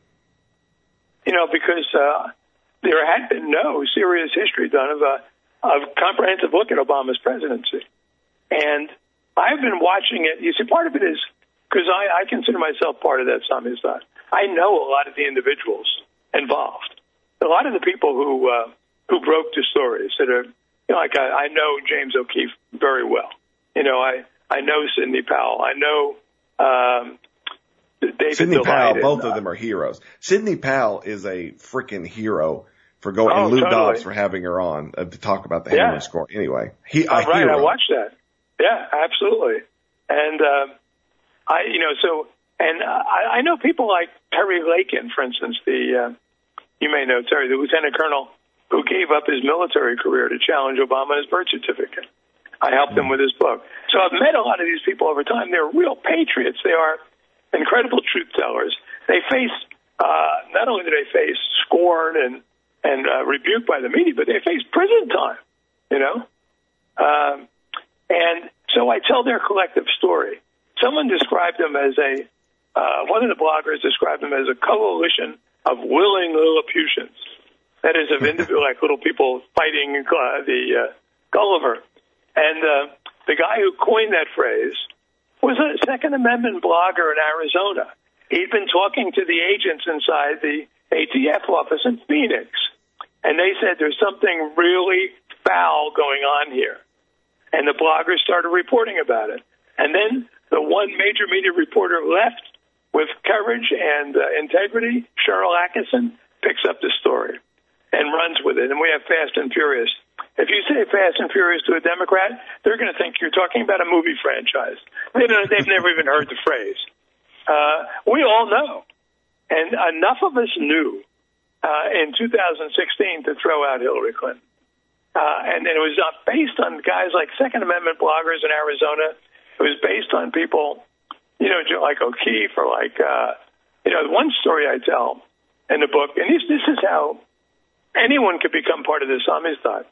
You know, because uh, there had been no serious history done of a of comprehensive look at Obama's presidency, and I've been watching it. You see, part of it is because I, I consider myself part of that Samizdat. I know a lot of the individuals involved, a lot of the people who uh, who broke the stories that are, you know, like I, I know James O'Keefe very well. You know, I I know Sidney Powell. I know um, David Sidney Powell. Delight, Both and, of them are heroes. Sidney Powell is a freaking hero for going, Oh, and Lou totally. Dobbs for having her on uh, to talk about the Yeah. Hamlin score. Anyway, he a Oh, right, hero. I watched that. Yeah, absolutely. And uh, I, you know, so and uh, I, I know people like Terry Lakin, for instance. The uh, you may know Terry, the lieutenant colonel who gave up his military career to challenge Obama on his birth certificate. I helped him with his book. So I've met a lot of these people over time. They're real patriots. They are incredible truth tellers. They face uh, not only do they face scorn and and uh, rebuke by the media, but they face prison time. You know. Um, And so I tell their collective story. Someone described them as a, uh, one of the bloggers described them as a coalition of willing Lilliputians. That is, of individual, like little people fighting uh, the uh, Gulliver. And uh, the guy who coined that phrase was a Second Amendment blogger in Arizona. He'd been talking to the agents inside the A T F office in Phoenix. And they said there's something really foul going on here. And the bloggers started reporting about it. And then the one major media reporter left with courage and uh, integrity, Cheryl Atkinson, picks up the story and runs with it. And we have Fast and Furious. If you say Fast and Furious to a Democrat, they're going to think you're talking about a movie franchise. They don't, they've never even heard the phrase. Uh, we all know. And enough of us knew uh, in two thousand sixteen to throw out Hillary Clinton. Uh, and then it was not based on guys like Second Amendment bloggers in Arizona. It was based on people, you know, like O'Keefe or like, uh, you know, one story I tell in the book, and this, this is how anyone could become part of this Samizdat.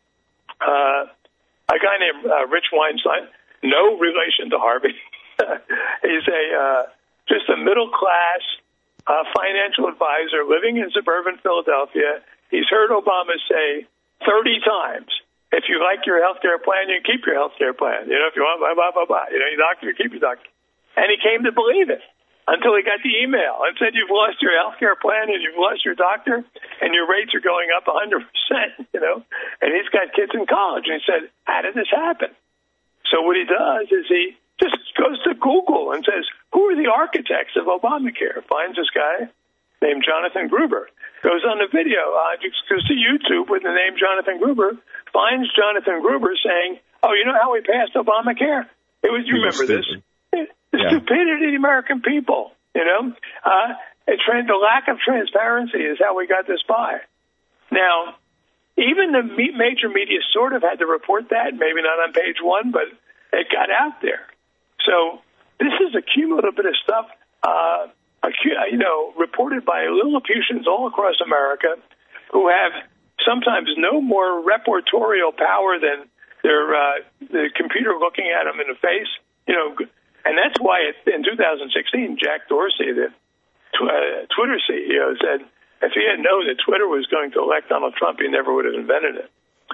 Uh, a guy named uh, Rich Weinstein, no relation to Harvey. He's a uh, just a middle class uh, financial advisor living in suburban Philadelphia. He's heard Obama say thirty times, if you like your health care plan, you keep your health care plan. You know, if you want, blah, blah, blah, blah. You know, your doctor, you keep your doctor. And he came to believe it until he got the email and said, you've lost your health care plan and you've lost your doctor and your rates are going up one hundred percent, you know. And he's got kids in college. And he said, how did this happen? So what he does is he just goes to Google and says, who are the architects of Obamacare? Finds this guy named Jonathan Gruber. Goes on the video, uh, goes to YouTube with the name Jonathan Gruber, finds Jonathan Gruber saying, oh, you know how we passed Obamacare? It was, you remember this, the yeah. stupidity of the American people, you know? Uh, it, the lack of transparency is how we got this by. Now, even the major media sort of had to report that, maybe not on page one, but it got out there. So this is a cumulative bit of stuff, uh, you know, reported by Lilliputians all across America who have sometimes no more reportorial power than their uh, the computer looking at them in the face, you know, and that's why it, in two thousand sixteen, Jack Dorsey, the tw- uh, Twitter C E O, said if he had known that Twitter was going to elect Donald Trump, he never would have invented it.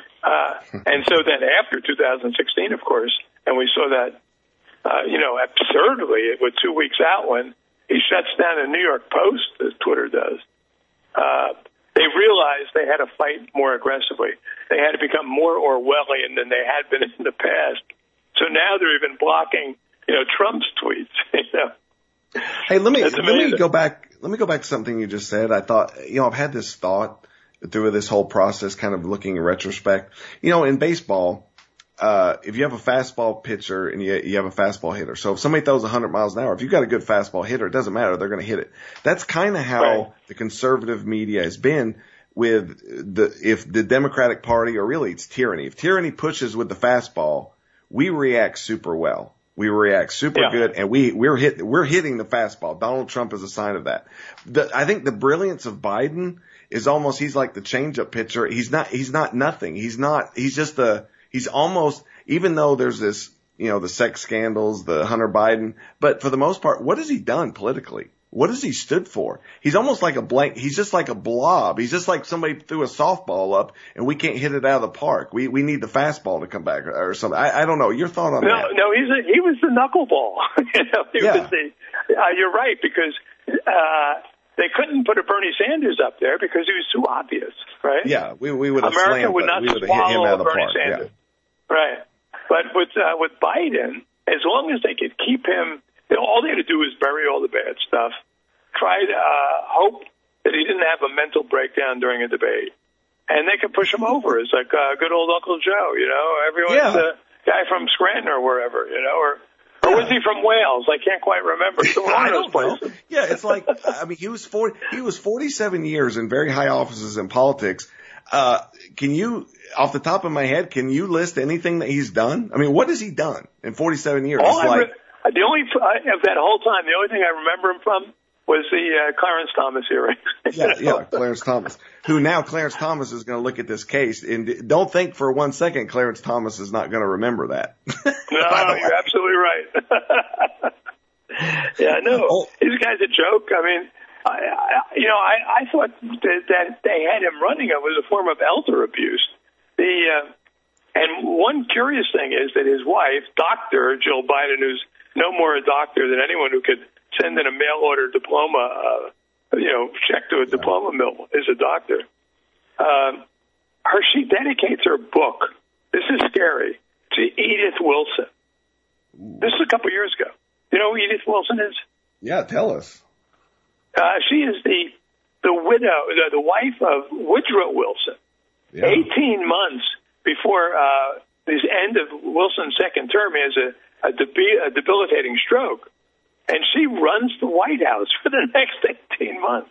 Uh, and so then after two thousand sixteen, of course, and we saw that, uh, you know, absurdly with two weeks out when he shuts down the New York Post, as Twitter does. Uh, They realized they had to fight more aggressively. They had to become more Orwellian than they had been in the past. So now they're even blocking, you know, Trump's tweets. You know? Hey, let me let me go back. Let me go back to something you just said. I thought, you know, I've had this thought through this whole process, kind of looking in retrospect. You know, in baseball, uh, if you have a fastball pitcher and you, you have a fastball hitter, so if somebody throws one hundred miles an hour, if you've got a good fastball hitter, it doesn't matter. They're going to hit it. That's kind of how right. the conservative media has been with the, if the Democratic Party, or really it's tyranny. If tyranny pushes with the fastball, we react super well. We react super yeah. good, and we, we're hit, we're hitting the fastball. Donald Trump is a sign of that. The, I think the brilliance of Biden is almost, he's like the changeup pitcher. He's not, he's not nothing. He's not, he's just a, he's almost, even though there's this, you know, the sex scandals, the Hunter Biden, but for the most part, what has he done politically? What has he stood for? He's almost like a blank, he's just like a blob. He's just like somebody threw a softball up and we can't hit it out of the park. We, we need the fastball to come back or, or something. I, I don't know. Your thought on no, that? No, he's a, he was the knuckleball. you know, he yeah. was the, uh, you're right, because, uh, they couldn't put a Bernie Sanders up there because he was too obvious, right? Yeah, we, we would have America slammed, would not we would have swallow hit him out of the Bernie park. Sanders. Yeah. Right. But with, uh, with Biden, as long as they could keep him, you know, all they had to do was bury all the bad stuff. Try to uh, hope that he didn't have a mental breakdown during a debate. And they could push him over. It's like uh, good old Uncle Joe, you know. Everyone's yeah. a guy from Scranton or wherever, you know, or or was he from Wales? I can't quite remember. So I don't know. Yeah, it's like, I mean, he was forty, he was forty-seven years in very high offices in politics. Uh, can you, off the top of my head, can you list anything that he's done? I mean, what has he done in forty-seven years? All I like, re- the only, uh, of that whole time, the only thing I remember him from was the uh, Clarence Thomas hearing. yeah, yeah, Clarence Thomas. Who now Clarence Thomas is going to look at this case, and don't think for one second Clarence Thomas is not going to remember that. No, you're absolutely right. yeah, no, oh. This guy's a joke. I mean, I, I, you know, I, I thought that, that they had him running it was a form of elder abuse. The uh, and one curious thing is that his wife, Doctor Jill Biden, who's no more a doctor than anyone who could send in a mail-order diploma, uh, you know, check to a diploma mill, is a doctor. Um, her, she dedicates her book, this is scary, to Edith Wilson. Ooh. This is a couple years ago. You know who Edith Wilson is? Yeah, tell us. Uh, she is the the widow, the, the wife of Woodrow Wilson. Yeah. eighteen months before uh, the end of Wilson's second term, he has a, a, debi- a debilitating stroke. And she runs the White House for the next eighteen months.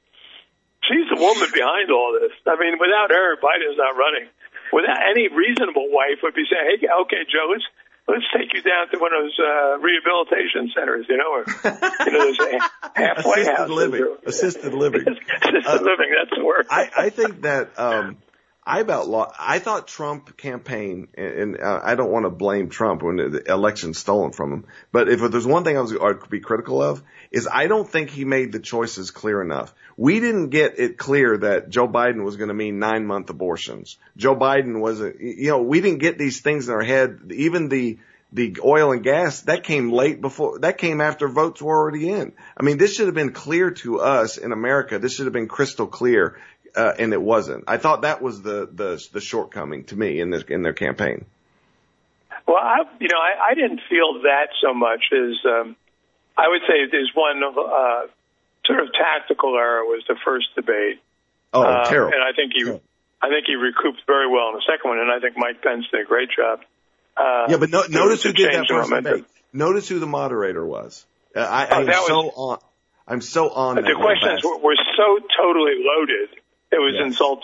She's the woman behind all this. I mean, without her, Biden's not running. Without any reasonable wife would be saying, hey, okay, Joe, let's, let's take you down to one of those uh, rehabilitation centers, you know, or you know, those halfway Assisted houses. living. Or, Assisted living. Assisted uh, living, that's the word. I, I think that um, I about lo- I thought Trump campaign, and, and uh, I don't want to blame Trump when the election's stolen from him, but if there's one thing I was I'd be critical of, is I don't think he made the choices clear enough. We didn't get it clear that Joe Biden was going to mean nine month abortions. Joe Biden was a, you know, we didn't get these things in our head. Even the the oil and gas, that came late before, that came after votes were already in. I mean, this should have been clear to us in America. This should have been crystal clear. Uh, and it wasn't. I thought that was the, the, the shortcoming to me in this, in their campaign. Well, I, you know, I, I didn't feel that so much as, um, I would say there's one, uh, sort of tactical error was the first debate. Oh, uh, terrible. And I think he, oh. I think he recouped very well in the second one, and I think Mike Pence did a great job. Uh, yeah, but no, to, notice to who did that first momentum. debate. Notice who the moderator was. Uh, I, oh, I'm so was, on, I'm so on the that. questions were, were so totally loaded. It was yes. insulting.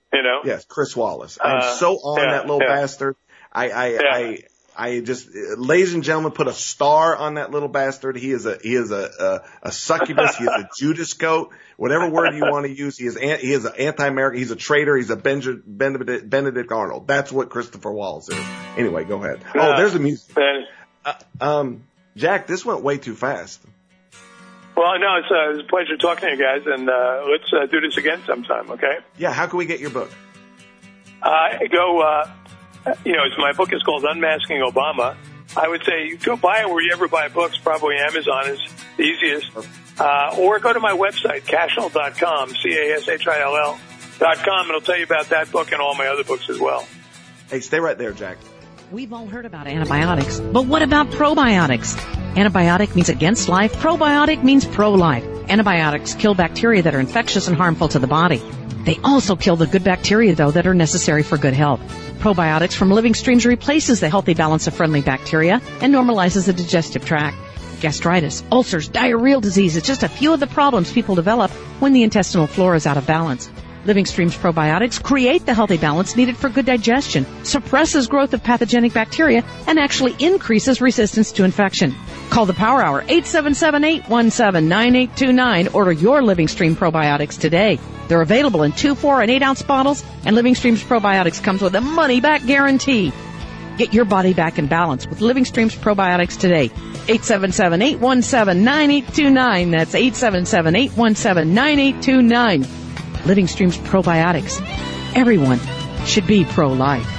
You know? Yes, Chris Wallace. I'm uh, so on yeah, that little yeah. bastard. I, I, yeah. I, I just, ladies and gentlemen, put a star on that little bastard. He is a, he is a, a, a succubus. He is a Judas goat. Whatever word you want to use. He is, an, he is an anti-American. He's a traitor. He's a Benj- Benedict, Benedict Arnold. That's what Christopher Wallace is. Anyway, go ahead. Oh, uh, there's a music. Uh, um, Jack, this went way too fast. Well, no, it's, uh, it's a pleasure talking to you guys, and uh, let's uh, do this again sometime, okay? Yeah, how can we get your book? Uh, go, uh, you know, it's, my book is called Unmasking Obama. I would say go buy it where you ever buy books. Probably Amazon is the easiest. Uh, or go to my website, Cashel dot com, C A S H I L L dot com. It'll tell you about that book and all my other books as well. Hey, stay right there, Jack. We've all heard about antibiotics, but what about probiotics? Antibiotic means against life. Probiotic means pro-life. Antibiotics kill bacteria that are infectious and harmful to the body. They also kill the good bacteria, though, that are necessary for good health. Probiotics from Living Streams replaces the healthy balance of friendly bacteria and normalizes the digestive tract. Gastritis, ulcers, diarrheal disease is just a few of the problems people develop when the intestinal flora is out of balance. Living Streams probiotics create the healthy balance needed for good digestion, suppresses growth of pathogenic bacteria, and actually increases resistance to infection. Call the Power Hour, eight seven seven, eight one seven, nine eight two nine. Order your Living Stream probiotics today. They're available in two, four, and eight ounce bottles, and Living Streams probiotics comes with a money-back guarantee. Get your body back in balance with Living Streams probiotics today. eight seven seven, eight one seven, nine eight two nine. That's eight seven seven, eight one seven, nine eight two nine. Living Streams probiotics. Everyone should be pro-life.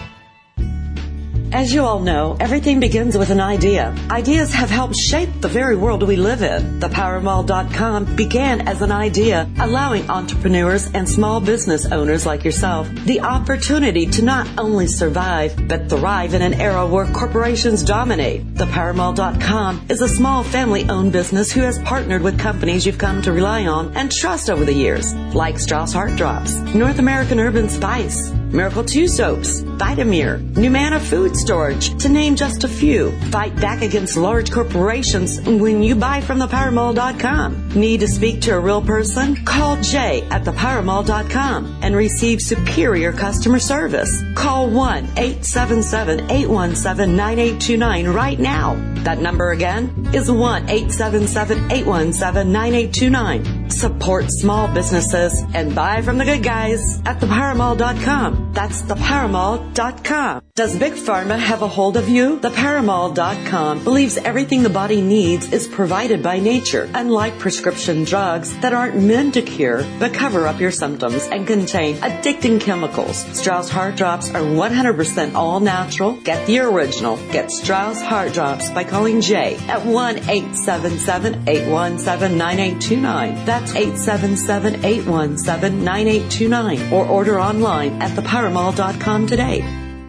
As you all know, everything begins with an idea. Ideas have helped shape the very world we live in. The power mall dot com began as an idea, allowing entrepreneurs and small business owners like yourself the opportunity to not only survive, but thrive in an era where corporations dominate. The power mall dot com is a small family-owned business who has partnered with companies you've come to rely on and trust over the years, like Strauss Heart Drops, North American Urban Spice, Miracle two Soaps, Vitamir, Numana Food Storage, to name just a few. Fight back against large corporations when you buy from the power mall dot com. Need to speak to a real person? Call Jay at the power mall dot com and receive superior customer service. Call one, eight seven seven, eight one seven, nine eight two nine right now. That number again is one, eight seven seven, eight one seven, nine eight two nine. Support small businesses and buy from the good guys at the power mall dot com. That's the power mall dot com. Does Big Pharma have a hold of you? The power mall dot com believes everything the body needs is provided by nature, unlike prescription drugs that aren't meant to cure but cover up your symptoms and contain addicting chemicals. Strauss Heart Drops are one hundred percent all natural. Get the original. Get Strauss Heart Drops by calling Jay at one, eight seven seven, eight one seven, nine eight two nine. That's eight seven seven, eight one seven, nine eight two nine. Or order online at the power mall dot com today.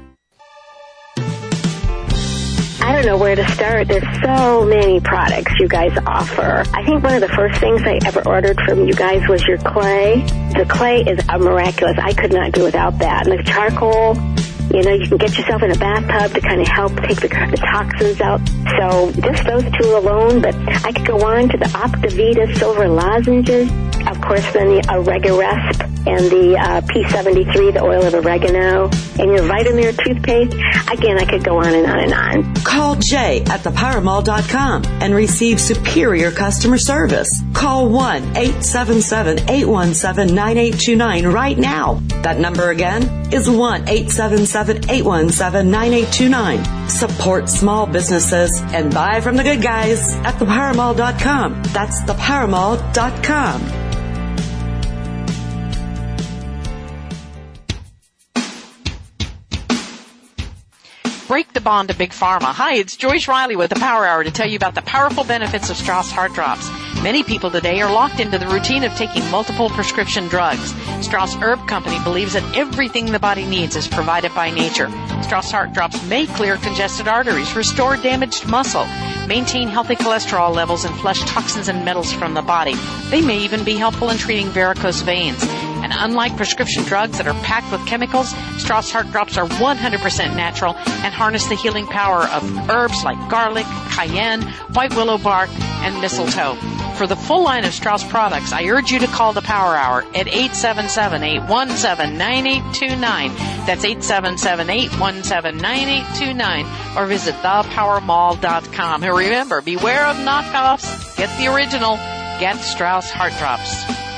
I don't know where to start. There's so many products you guys offer. I think one of the first things I ever ordered from you guys was your clay. The clay is a miraculous. I could not do without that. And the charcoal, you know, you can get yourself in a bathtub to kind of help take the, the toxins out. So just those two alone, but I could go on to the Optavita silver lozenges. Of course, then the Oregaresp and the uh, P seventy-three, the oil of oregano, and your Vitamir toothpaste. Again, I could go on and on and on. Call Jay at the power mall dot com and receive superior customer service. Call one, eight seven seven, eight one seven, nine eight two nine right now. That number again is one, eight seven seven, eight one seven, nine eight two nine. Support small businesses and buy from the good guys at the power mall dot com. That's the power mall dot com. Break the bond to Big Pharma. Hi, it's Joyce Riley with the Power Hour to tell you about the powerful benefits of Strauss Heart Drops. Many people today are locked into the routine of taking multiple prescription drugs. Strauss Herb Company believes that everything the body needs is provided by nature. Strauss Heart Drops may clear congested arteries, restore damaged muscle, maintain healthy cholesterol levels, and flush toxins and metals from the body. They may even be helpful in treating varicose veins. And And unlike prescription drugs that are packed with chemicals, Strauss Heart Drops are one hundred percent natural and harness the healing power of herbs like garlic, cayenne, white willow bark, and mistletoe. For the full line of Strauss products, I urge you to call the Power Hour at eight seven seven, eight one seven, nine eight two nine. That's eight seven seven, eight one seven, nine eight two nine. Or visit the power mall dot com. And remember, beware of knockoffs. Get the original. Get Strauss Heart Drops.